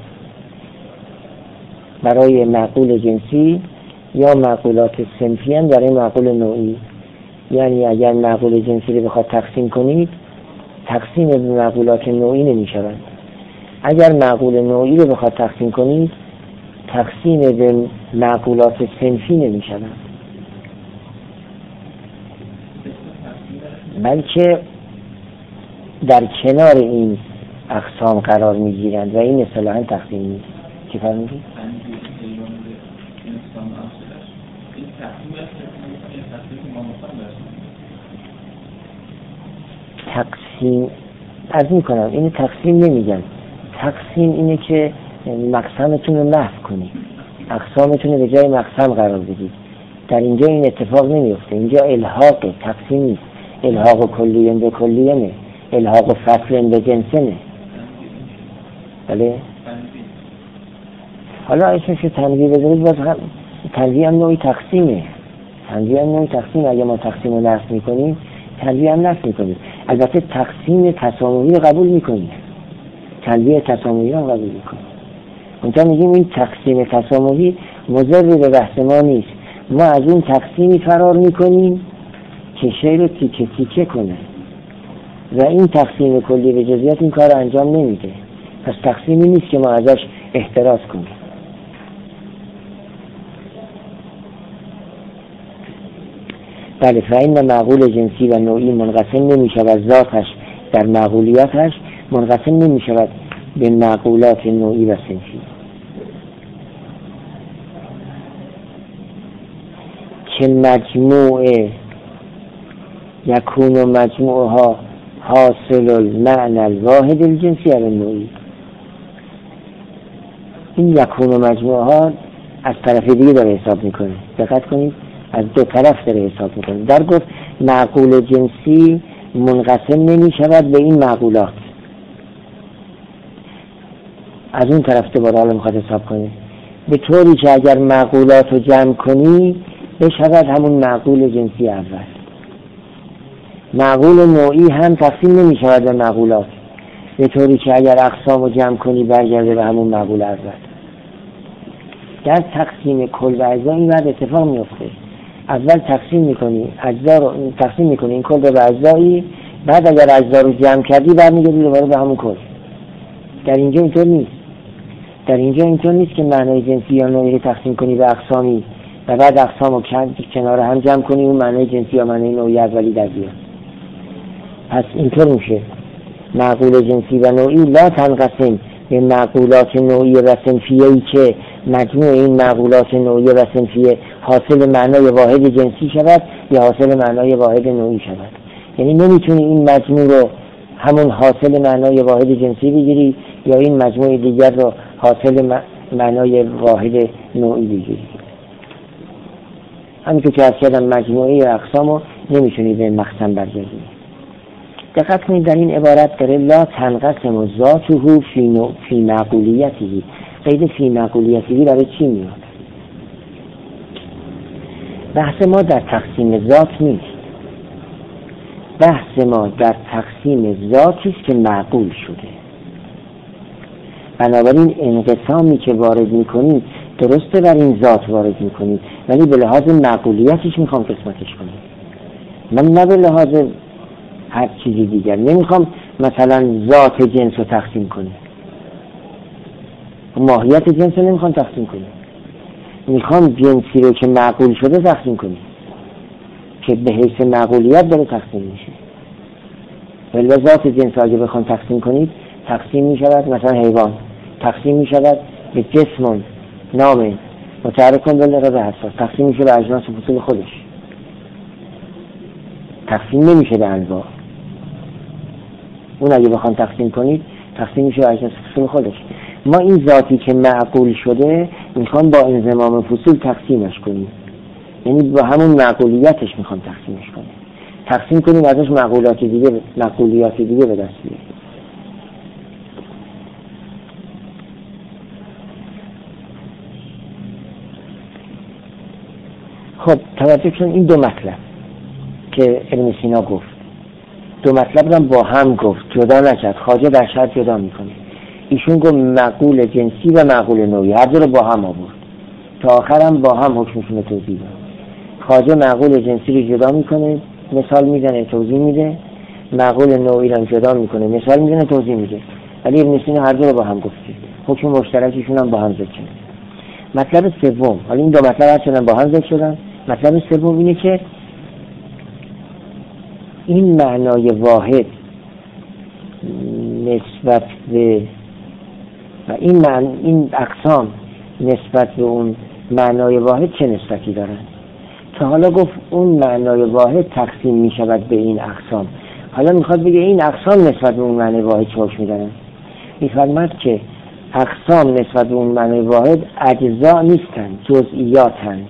برای معقول جنسی یا معقولات صنفی هستند برای معقول نوعی. یعنی اگر معقول جنسی رو بخواد تقسیم کنید تقسیم به معقولات نوعی نمی شود. اگر معقول نوعی رو بخواد تقسیم کنید تقسیم به معقولات صنفی نمی شود، بلکه در کنار این اقسام قرار می گیرند و این اصطلاحاً تقسیم نیست. چی فرمودید؟ تقسیم از می کنم اینو تقسیم نمیگن. تقسیم اینه که مقسمتون رو محو کنید، اقسامتون رو به جای مقسم قرار بدید. در اینجا این اتفاق نمیفته. اینجا الحاق تقسیم نیست. الحاق کلیه به کلیه نه، الحاق فصل به جنسه نه. بله حالا اسمش رو تنویه بذارید، باز هم تنویه هم نوعی تقسیمه. تنویه هم نوعی تقسیمه. اگه ما تقسیم رو نفی میکنیم تنویه هم نفی میکنیم. البته تقسیم تسامحی رو قبول میکنیم، تنویه تسامحی رو قبول میکنیم. اونجا میگیم این تقسیم تسامحی مضر به بحث ما نیست. ما از اون تقسیمی فرار میکنیم که شی رو تیکه تیکه کنه و این تقسیم کلی به جزئیات این کار انجام نمیده. پس تقسیمی نیست که ما ازش احتراز کنیم. بله، فإن معقول جنسی و نوعی منقسم نمی شود ذاتش در معقولیتش منقسم نمی شود به معقولات نوعی و صنفی که مجموع یکون مجموعها حاصل المعنى الواحد الجنسی و نوعی. این یکون مجموعها از طرف دیگه داره حساب میکنه. دقت کنید، از دو طرف داره حساب میکنه. در گفت معقول جنسی منقسم نمی شود به این معقولات، از اون طرف دوباره حالا میخواد حساب کنه به طوری که اگر معقولات رو جمع کنی بشود همون معقول جنسی اول. معقول نوعی هم تقسیم نمی شود به معقولات به طوری که اگر اقسام رو جمع کنی برگرده به همون معقول اول. در تقسیم کل و اجزا این بعد اتفاق میفته. اول تقسیم میکنی اجزا رو تقسیم میکنی این کل رو به اجزایی، بعد اگر اجزا رو جمع کردی برمیگردی دوباره به همون کل. در اینجا اینطور نیست. در اینجا اینطور نیست که معنای جنسی یا نوعی رو تقسیم کنی به اقسامی و بعد اقسام رو کنار هم جمع کنی اون معنای جنسی یا معنای نوعی اولی در بیاد. پس اینطور میشه معقول جنسی و نوعی لا تنقسم به معقولات نوعی و صنفیه‌ای که مجموع این معقولات نوعی و صنفیه حاصل معنای واحد جنسی شود یا حاصل معنای واحد نوعی شود. یعنی نمیتونی این مجموع رو همون حاصل معنای واحد جنسی بگیری یا این مجموع دیگر رو حاصل معنای واحد نوعی بگیری. همینطور که از کردم مجموعه اقسام رو نمیتونی به مقسم برگردی. دقت کنید در این عبارت داره لا تنقسم و ذاته فی نوع فی معقولیتی. قید فی معقولیتی برای چی میاد؟ بحث ما در تقسیم ذات نیست. بحث ما در تقسیم ذاتی است که معقول شده. بنابراین انقسامی که وارد میکنید درسته بر این ذات وارد میکنید ولی به لحاظ معقولیتش میخوام قسمتش کنید. من نه به لحاظ هر چیزی دیگر. نمیخوام مثلا ذات جنس رو تقسیم کنید، ماهیت جنس رو نمیخوام تقسیم کنید. میخوام جنسی رو که معقول شده تقسیم کنید که به حیث معقولیت داره تقسیم میشه. ولی ذات جنس اگه بخوام تقسیم کنید تقسیم میشود مثلا حیوان تقسیم میشود به جسم نام متحرک کن داره به حساس تقسیم میشه به اجناس و فصول خودش، تقسیم نمیشه به انواع. اون اگه بخوام تقسیم کنید تقسیم میشه به اجناس و فصول خودش. ما این ذاتی که معقول شده میخوام با انضمام فصول تقسیمش کنیم، یعنی با همون معقولیتش میخوام تقسیمش کنیم. تقسیم کنیم ازش معقولات دیگه معقولیات دیگه به دست بیاریم. خب توجه کن این دو مطلب که ابن سینا گفت، دو مطلب رو با هم گفت، جدا نکرد. خواجه در شرط جدا میکنه. ایشون گفت معقول جنسی و معقول نوعی، هر دو رو با هم آورد، تا آخر هم با هم حکمشون رو توضیح داد. خواجه معقول جنسی رو جدا میکنه، مثال میزنه، توضیح میده. معقول نوعی رو جدا میکنه، مثال میزنه، توضیح میده. ولی ابن سینا هر دو رو با هم گفته، حکم مشترکشون هم با هم ذکر شده. مطلب سوم، حالا این دو مطلب هر شدن با هم ذکر شدن. مطلب سوم اینه که این معنای واحد نسبت به و این معنی این اقسام نسبت به اون معنای واحد چه نسبتی دارن؟ تا حالا گفت اون معنای واحد تقسیم می شود به این اقسام. حالا میخواد بگه این اقسام نسبت به اون معنای واحد چه حکم میدارن؟ میفرماد که اقسام نسبت به اون معنای واحد اجزا نیستن، جزئیاتن.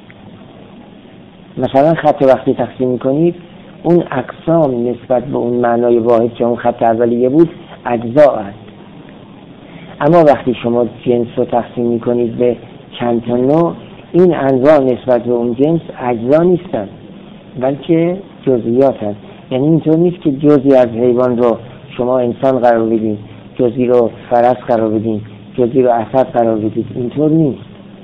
مثلا خط وقتی تقسیم میکنید، اون اقسام نسبت به اون معنای واحد که اون خط اولیه بود اجزا هست. اما وقتی شما جنس رو تقسیم میکنید به چند تا نوع، این انواع نسبت به اون جنس اجزا نیستن بلکه جزئیات هست. یعنی اینطور نیست که جزئی از حیوان رو شما انسان قرار بدین، جزئی رو فرس قرار بدین، جزئی رو اسد قرار بدید. اینطور نیست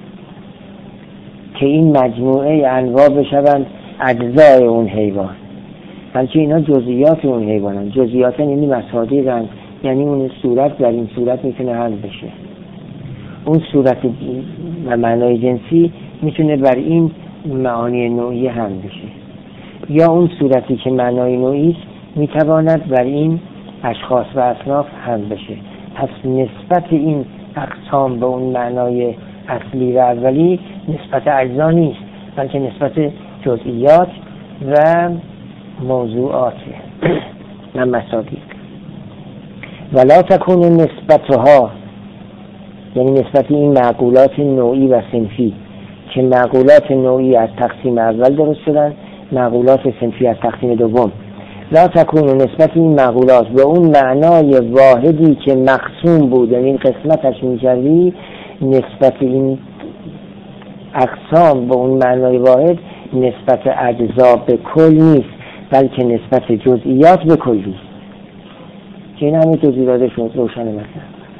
که این مجموعه انواع بشوند اجزای اون حیوان، بلکه اینا جزئیات اون حیوانن. جزئیات یعنی مصادیقن، یعنی اون صورت در این صورت میتونه حل بشه، اون صورت و معنای جنسی میتونه بر این معانی نوعی حل بشه، یا اون صورتی که معنای نوعی است میتواند بر این اشخاص و اصناف حل بشه. پس نسبت این اقسام به اون معنای اصلی و اولی نسبت اجزا نیست، بلکه نسبت جزئیات و موضوعات و مصادیق. ولا تکون نسبتها، یعنی نسبت این معقولات نوعی و صنفی که معقولات نوعی از تقسیم اول درست شدن، معقولات صنفی از تقسیم دوم. لا تکون نسبت این معقولات به اون معنای واحدی که مقسوم بود، یعنی این قسمتش می‌کردی، نسبت این اقسام به اون معنای واحد نسبت اجزا به کل نیست، بلکه نسبت جزئیات به کلی. که این همین توضیح داده شد، روشن مثلا.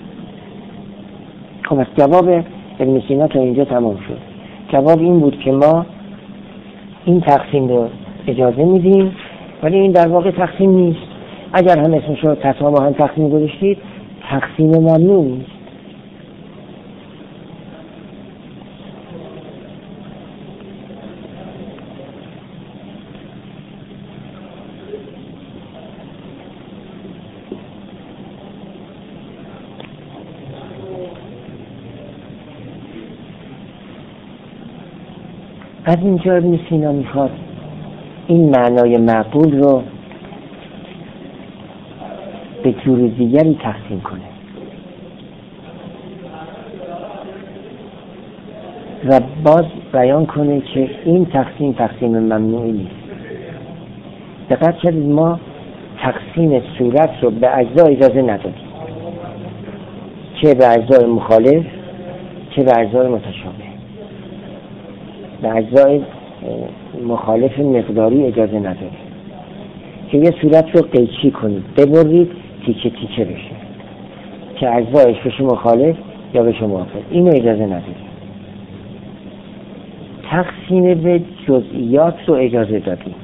خب از جواب ابن سینا تا اینجا تمام شد. جواب این بود که ما این تقسیم رو اجازه میدیم، ولی این در واقع تقسیم نیست. اگر هم اسمش رو تسامحاً تقسیم گذاشتید، تقسیم ممنوع نیست. از اینجا ابن سینا میخواد این معنای معقول رو به جور دیگری تقسیم کنه و باز بیان کنه که این تقسیم تقسیم ممنوعی نیست. دقت کنید، ما تقسیم صورت رو به اجزا اجازه ندادیم، چه به اجزای مخالف چه به اجزای متشابه. به اجزای مخالف مقداری اجازه ندارید که یه صورت رو قیچی کنید، ببرید تیکه تیکه بشه که اجزایش بشه مخالف یا بشه موافق. اینو اجازه ندارید. تقسیم به جزئیات رو اجازه دادیم،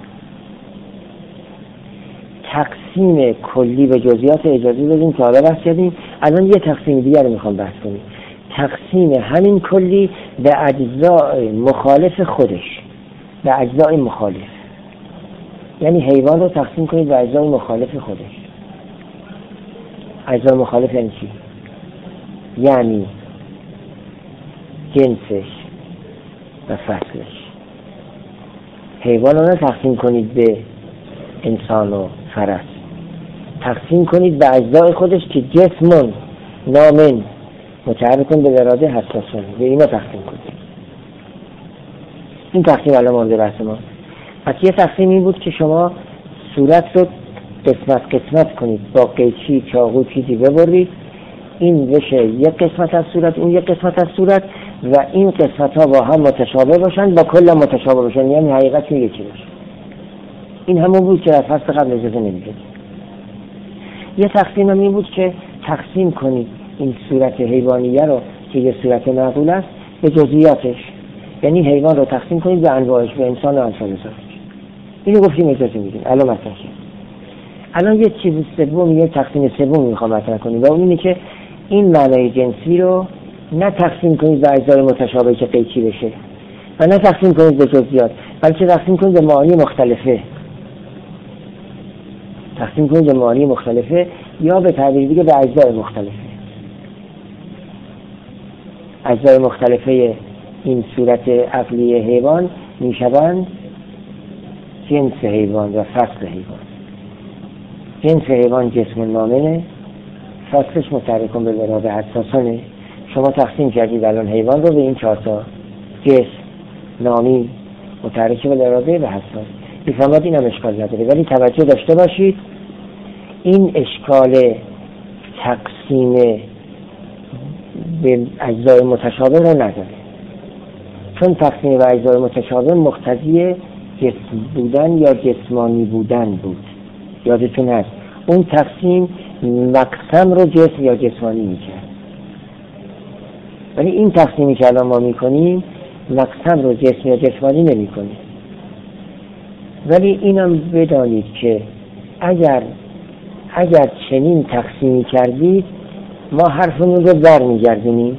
تقسیم کلی به جزئیات اجازه دادیم که حالا بحث کردیم. الان یه تقسیم دیگر رو میخوام بحث کنیم، تقسیم همین کلی به اجزای مخالف خودش، به اجزای مخالف. یعنی حیوان رو تقسیم کنید به اجزای مخالف خودش. اجزای مخالف یعنی چی؟ یعنی جنسش و فصلش. حیوان رو تقسیم کنید به انسان و فرس، تقسیم کنید به اجزای خودش که جسمون نامن متحرکون به اراده حساسون، به اینا تقسیم کنید. این تقسیم الان مورد بحث ما. پس یه تقسیم این بود که شما صورت رو قسمت قسمت کنید، با قیچی چاقو چیزی ببرید، این بشه یک قسمت از صورت، اون یک قسمت از صورت، و این قسمت ها با هم متشابه باشند با کل متشابه باشند، یعنی حقیقت یکی باشه. این همون بود که در فصل قبل اجازه نمیداد. یه تقسیم هم این بود که تقسیم کنید این صورت حیوانیه رو که یه صورت معقول است به جزئیاتش، یعنی حیوان رو تقسیم کنید به انواعش، به انسان و امثال ذالک. اینو گفتیم اجازه میدیم. الان مطرح شد. الان یه چیز سوم، یه تقسیم سوم میخوام مطرح کنیم و اون اینه که این معنای جنسی رو نه تقسیم کنید به اجزای متشابه که قیچی بشه و نه تقسیم کنید به جزئیات، بلکه تقسیم کنید به معانی مختلفه. تقسیم کنید به معانی مختلفه یا به تعبیر دیگه به اجزای مختلفه. اجزای مختلفه این صورت عقلی حیوان میشوند جنس حیوان و فصل حیوان. جنس حیوان جسم نامنه، فصلش متحرک بالإراده حساسانه. شما تقسیم کردید الان حیوان رو به این چهار تا: جسم، نامی، متحرک بالإراده و حساس. میفهمید این هم اشکال نداره، ولی توجه داشته باشید این اشکال تقسیم به اجزای متشابه رو نداره، چون تقسیم به اجزای متشابه مقتضی جسم بودن یا جسمانی بودن بود. یادتون هست اون تقسیم مقسم رو جسم یا جسمانی میکرد، ولی این تقسیمی که الان ما میکنیم مقسم رو جسم یا جسمانی نمیکنیم. ولی اینم بدانید که اگر اگر چنین تقسیمی کردید ما حرفمون رو در میگردونیم.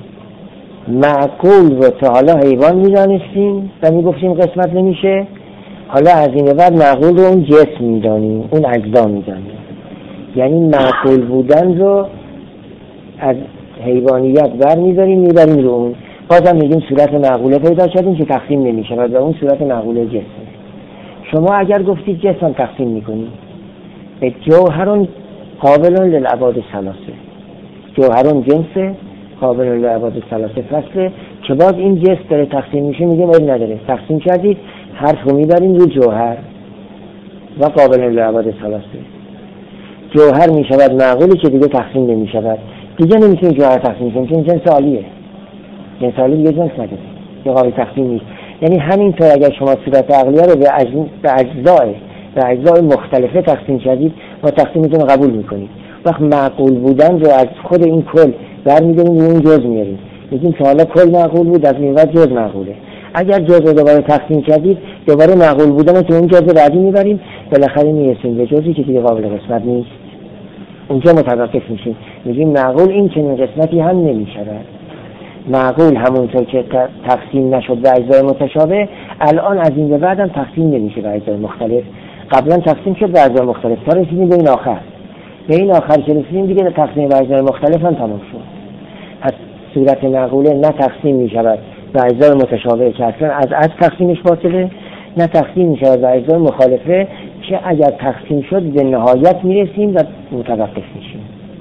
معقول رو تا حالا حیوان میدانستیم و میگفتیم قسمت نمیشه، حالا از این بعد معقول رو اون جسم میدانیم، اون اجزا میدانیم. یعنی معقول بودن رو از حیوانیت بر میداریم میبریم رو اون. بازم میگیم صورت معقوله پیدا کردیم که تقسیم نمیشه و اون صورت معقوله جسم. شما اگر گفتید جسم تقسیم میکنید به جوهرون قابلون للابعاد ثلاثه، جوهرون جنسه، قابلون للابعاد ثلاثه فصله، که باز این جنس داره تقسیم میشه. میگه ولی نداره، تقسیم کردید حرف رو میبریم رو جوهر و قابلون للابعاد ثلاثه. جوهر میشود معقولی که دیگه تقسیم نمیشود، دیگه نمیتونید جوهر تقسیم کنید چون جنس عالیه. جنس عالی دیگه جنس نداره، یه قابل تقسیم نیست. یعنی همینطور اگر شما صورت عقلیه رو به اجزای به اجزای مختلفه تقسیم کردید و تقسیمتون رو قبول میکنید، وقت معقول بودن رو از خود این کل برمی‌داریم و اون جز میاریم. میگیم که حالا کل معقول بود، از این بعد جز معقوله. اگر جز رو دوباره تقسیم کردید دوباره معقول بودن رو تو اون جز بعدی میبریم، بالاخره میرسیم به جزی که دیگه قابل قسمت نیست. اونجا متوقف میشیم، میگیم معقول این چنین قسمتی هم نمیشود. معقول همونطور که تقسیم نشد به اجزای متشابه، الان از این به بعد هم تقسیم نمیشه به اجزای مختلف. قبلا تقسیم شد به اجزای مختلف تا رسیدیم به این آخر. به این آخر که رسیدیم دیگه تقسیم به اجزای مختلف هم تمام شد. پس صورت معقوله نه تقسیم میشود به اجزای متشابه که اصلا از از تقسیمش باطله، نه تقسیم میشود به اجزای مخالفه که اگر تقسیم شد به نهایت میرسیم و متوقف میشیم.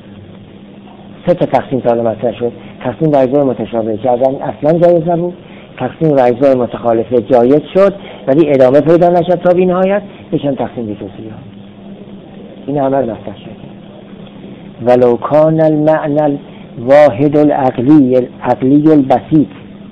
سه تا تقسیم تا حالا مطرح شد. تقسیم به اجزای متشابه که اصلا جایز نبود، تقسیم به اجزای متخالفه جایز شد ولی ادامه پیدا نشد تا به نهایت، بشن تقسیم به جزئیات. این عمل مطرح شد. ولو کان المعنى الواحد العقلی العقلی البسيط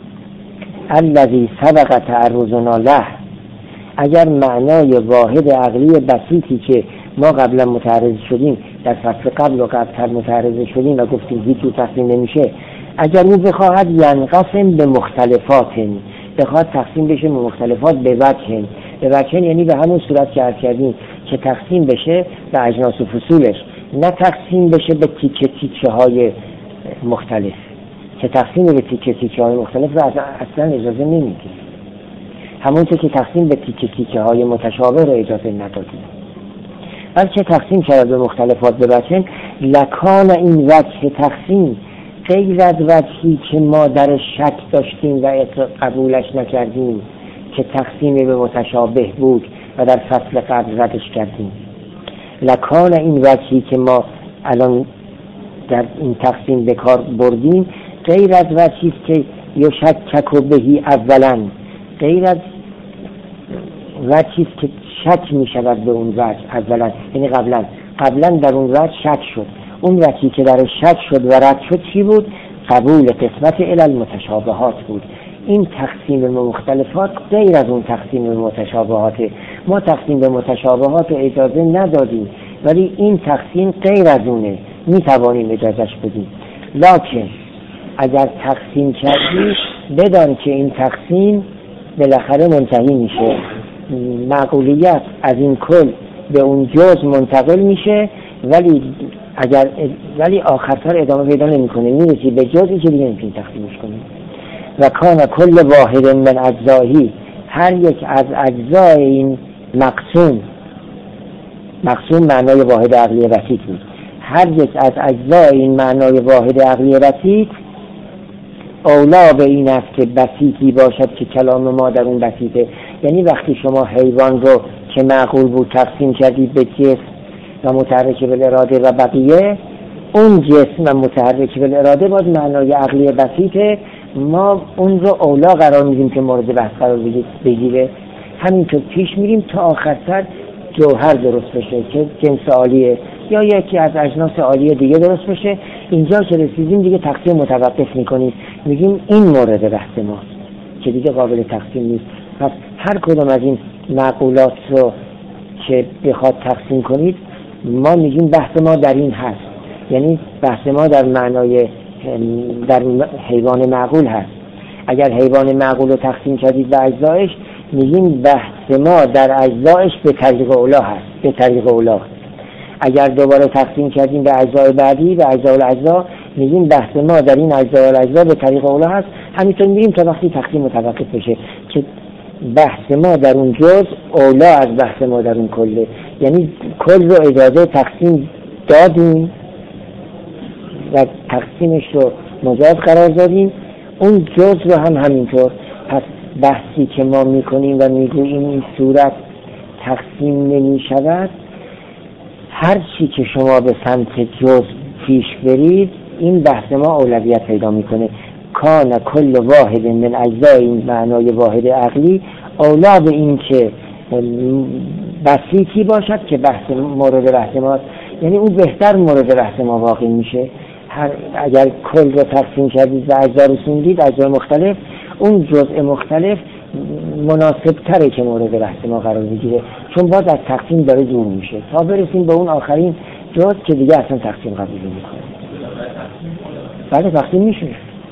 الذي سبق تعرضنا له، اگر معنای واحد عقلی بسیطی که ما قبلا متعرض شدیم در فصل قبل و قبلتر متعرض شدیم و گفتیم هیچ جور تقسیم نمیشه، اگر او بخواهد ینقسم به مختلفات، بخواهد تقسیم بشه به مختلفات به وجه، به وجه یعنی به همون صورت که عرض کردیم که تقسیم بشه به اجناس و فصولش، نه تقسیم بشه به تیکه تیکه های مختلف، که تقسیم به تیکه تیکه های مختلف رو اصلا اجازه نمیدیم، همونطور که تقسیم به تیکه تیکه های متشابه رو اجازه ندادیم، بلکه تقسیم شد به مختلفات به وجه. لکان این وجه تقسیم غیر از وجهی که ما در شک داشتیم و قبولش نکردیم که تقسیم به متشابه بود و در فصل قبل ردش کردیم. لکان این وجهی که ما الان در این تقسیم به کار بردیم غیر از وجهی که یشکک بهی اولا، غیر از وجهی که شک می شود به اون وجه اولا، یعنی قبلا قبلا در اون وجه شک شد. اون وجهی که در شک شد و رد شد چی بود؟ قبول قسمت الی المتشابهات بود. این تقسیم به مختلفات غیر از اون تقسیم به متشابهاته. ما تقسیم به متشابهات رو اجازه ندادیم، ولی این تقسیم غیر از اونه، میتوانیم اجازهش بدیم. لکن اگر تقسیم کردی بدان که این تقسیم بالاخره منتهی میشه، معقولیت از این کل به اون جز منتقل میشه، ولی اگر ولی آخرتر ادامه پیدا نمیکنه، میرسی به جزی که دیگه نمیتونی تقسیمش کنی. و کان کل واحد من اجزایی، هر یک از اجزای این مقسوم، مقسوم معنای واحد عقلی بسیط بود، هر یک از اجزای این معنای واحد عقلی بسیط اولا به این است که بسیطی باشد که کلام ما در اون بسیطه. یعنی وقتی شما حیوان رو که معقول بود تقسیم کردید به جسم و متحرک بالاراده و بقیه، اون جسم و متحرک بالاراده باز معنای عقلی بسیطه، ما اون رو اولا قرار میدیم که مورد بحث قرار بگیره. همینطور پیش میریم تا آخر سر جوهر درست بشه که جنس عالیه یا یکی از اجناس عالیه دیگه درست بشه. اینجا که رسیدیم دیگه تقسیم متوقف میکنیم، میگیم این مورد بحث ماست که دیگه قابل تقسیم نیست. پس هر کدوم از این معقولات رو که بخواد تقسیم کنید، ما میگیم بحث ما در این هست، یعنی بحث ما در معنای در حیوان معقول هست. اگر حیوان معقول رو تقسیم کردید به اجزایش، میگیم بحث ما در اجزایش به طریق اولا هست، به طریق اولا. اگر دوباره تقسیم کردیم به اجزای بعدی، به اجزای الاجزا، میگیم بحث ما در این اجزای الاجزا به طریق اولا هست. همینطور میگیم تا وقتی تقسیم متوقف بشه که بحث ما در اون جز اولا از بحث ما در اون کله. یعنی کل رو اجازه تقسیم دادیم و تقسیمش رو مجاز قرار دادیم، اون جز رو هم همینطور. پس بحثی که ما میکنیم و میگوییم این صورت تقسیم نمی شود، هر چی که شما به سمت جز پیش برید این بحث ما اولویت پیدا میکنه. کان کل واحد من اجزای این معنای واحد عقلی اولا به این که بسیطی باشد که بحث مورد بحث ماست، یعنی اون بهتر مورد بحث ما واقع میشه. هر اگر کل رو تقسیم کردید و اجزا رسوندید، اجزای مختلف، اون جزء مختلف مناسب تره که مورد بحث ما قرار بگیره، چون باز از تقسیم داره دور میشه تا برسیم به اون آخرین جزء که دیگه اصلا تقسیم قبول نمیکنه. بعد تقسیم میشه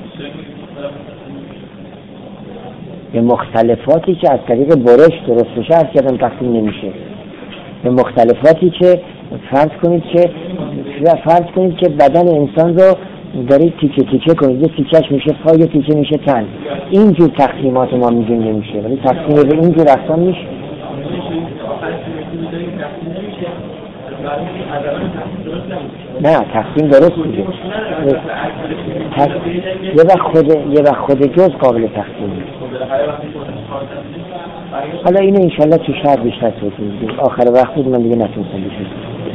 به مختلفاتی که از طریق برش درست بشه، از کردم تقسیم نمیشه. به مختلفاتی که فرض کنید که فرض کنید که بدن انسان رو دارید تیکه تیکه کنید، یه تیکهش میشه پا، یه تیکه میشه تن. اینجور تقسیمات ما میگیم نمیشه، ولی تقسیم به اینجور اقسام میشه. نه تقسیم درست میشه. یه وقت خود یه وقت خود جز قابل تقسیم نیست. حالا اینو انشالله تو شهر بیشتر توضیح میدیم. آخر وقت بود من دیگه نتونستم بشم.